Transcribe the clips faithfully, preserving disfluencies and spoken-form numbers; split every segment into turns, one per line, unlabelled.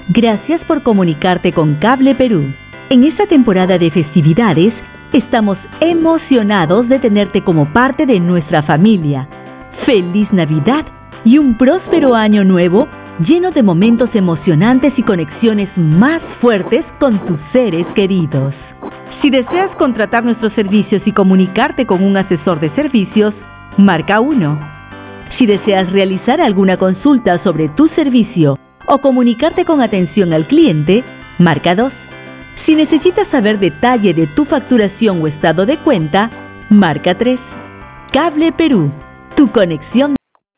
Gracias por comunicarte con Cable Perú. En esta temporada de festividades, estamos emocionados de tenerte como parte de nuestra familia. ¡Feliz Navidad y un próspero año nuevo lleno de momentos emocionantes y conexiones más fuertes con tus seres queridos! Si deseas contratar nuestros servicios y comunicarte con un asesor de servicios, marca uno. Si deseas realizar alguna consulta sobre tu servicio o comunicarte con atención al cliente, marca dos. Si necesitas saber detalle de tu facturación o estado de cuenta, marca tres. Cable Perú, tu conexión.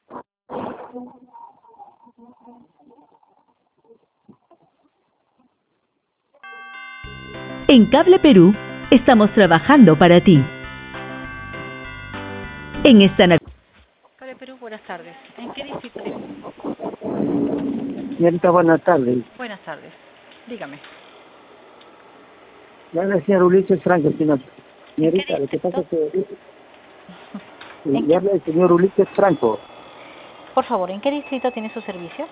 En Cable Perú, estamos trabajando para ti. En esta Navidad.
Cable Perú, buenas tardes. ¿En qué distrito vive?
Señorita, buenas tardes.
Buenas tardes. Dígame.
Le habla el señor Ulises Franco Espinosa. Señorita, lo que pasa es que... Le habla el señor Ulises Franco.
Por favor, ¿en qué distrito tiene su servicio?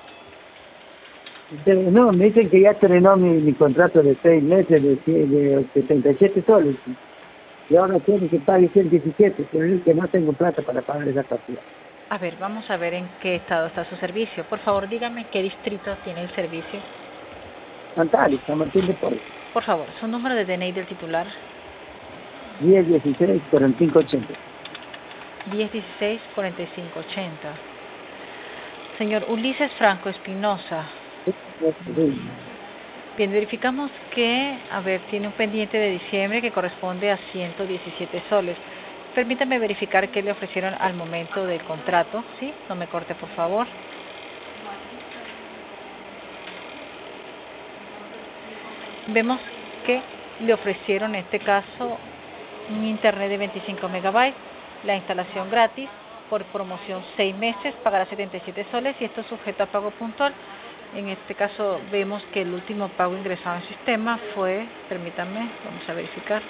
No, me dicen que ya terminó mi, mi contrato de seis meses de, de setenta y siete soles. Y ahora tiene que pagar ciento diecisiete, pero es que no tengo plata para pagar esa cantidad.
A ver, vamos a ver en qué estado está su servicio. Por favor, dígame qué distrito tiene el servicio.
Antali, San Martín de Porres.
Por favor, su número de D N I del titular.
diez dieciséis cuarenta y cinco ochenta.
diez dieciséis cuarenta y cinco ochenta. Señor Ulises Franco Espinosa. Bien, verificamos que, a ver, tiene un pendiente de diciembre que corresponde a ciento diecisiete soles. Permítame verificar qué le ofrecieron al momento del contrato, ¿sí? No me corte, por favor. Vemos que le ofrecieron en este caso un internet de veinticinco megabytes, la instalación gratis, por promoción seis meses, pagará setenta y siete soles y esto es sujeto a pago puntual. En este caso vemos que el último pago ingresado en el sistema fue, permítanme, vamos a verificar.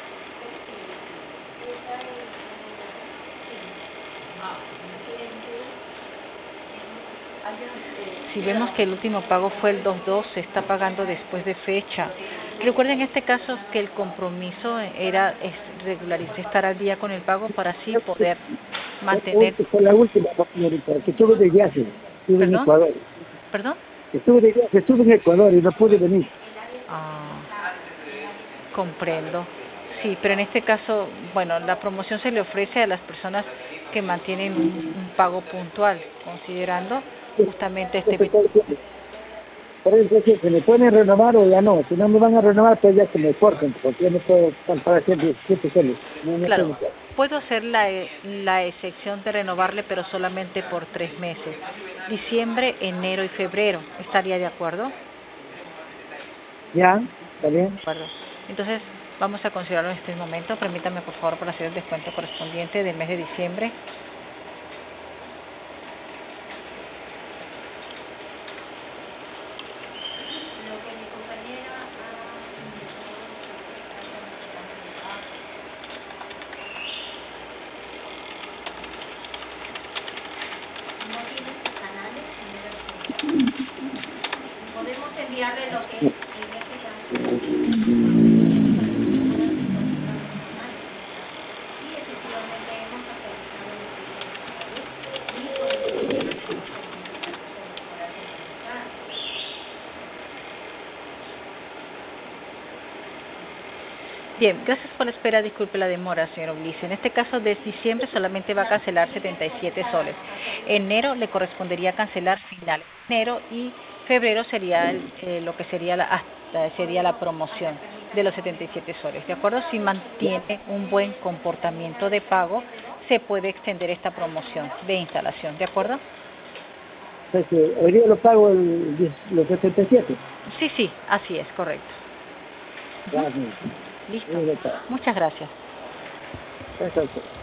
Si vemos que el último pago fue el dos dos, se está pagando después de fecha. Recuerden en este caso que el compromiso era regularizar, estar al día con el pago para así poder mantener...
Fue la última, señorita, que estuve de viaje, estuve en Ecuador.
¿Perdón?
Estuve de viaje, estuve en Ecuador y no pude venir.
Ah, comprendo. Sí, pero en este caso, bueno, la promoción se le ofrece a las personas que mantienen un, un pago puntual, considerando justamente este...
Por eso, si se me pueden renovar o ya no. Si no me van a renovar, pues ya que me corten, porque yo no puedo pagar ciento diecisiete soles. No, no
claro, puedo hacer la, la excepción de renovarle, pero solamente por tres meses. Diciembre, enero y febrero. ¿Estaría de acuerdo?
Ya, está bien.
De acuerdo. Entonces, vamos a considerarlo en este momento. Permítame, por favor, para hacer el descuento correspondiente del mes de diciembre.
Podemos enviarle lo que...
Bien, gracias por la espera, disculpe la demora, señor Ulises. En este caso, de diciembre solamente va a cancelar setenta y siete soles. Enero le correspondería cancelar final enero y febrero sería el, eh, lo que sería la, hasta, sería la promoción de los setenta y siete soles. ¿De acuerdo? Si mantiene un buen comportamiento de pago, se puede extender esta promoción de instalación. ¿De acuerdo?
Entonces, hoy día lo pago el, los setenta y siete.
Sí, sí, así es, correcto.
Gracias.
Listo. Muchas gracias.
Gracias.